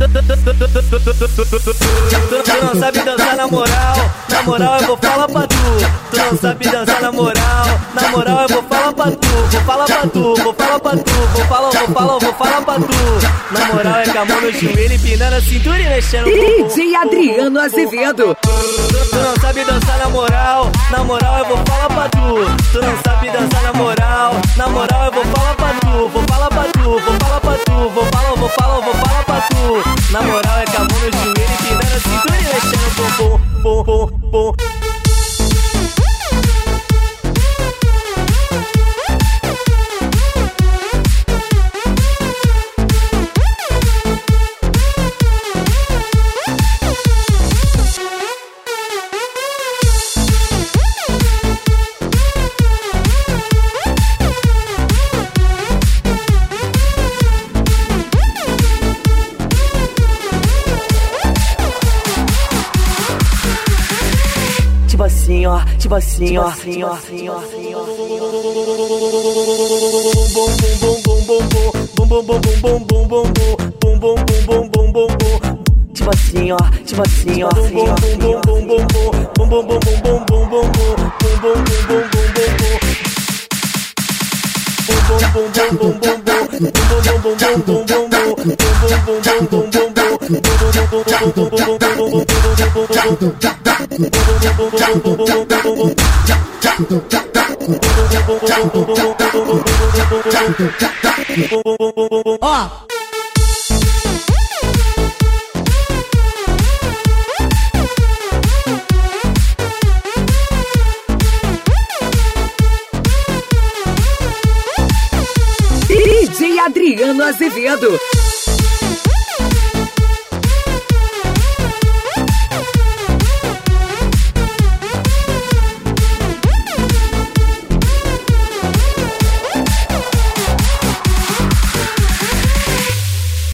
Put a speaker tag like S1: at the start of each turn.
S1: Tu não sabe dançar na moral eu vou falar pra tu. Tu não sabe dançar na moral eu vou falar pra tu. Vou falar pra tu, vou falar pra tu, vou falar pra tu. Na moral é com a mão no joelho, empinando a cintura e mexendo o bumbum.
S2: DJ Adriano Azevedo.
S1: Tu não sabe dançar na moral eu vou falar pra tu. Tu não sabe dançar na moral eu vou falar pra tu. Vou falar pra tu, vou falar pra tu, vou falar pra tu. Na moral é com a mão no joelho, empinando a cintura e mexendo o bumbum. Tipo assim, ó. Tipo assim, ó.
S2: Ó. DJ Adriano Azevedo.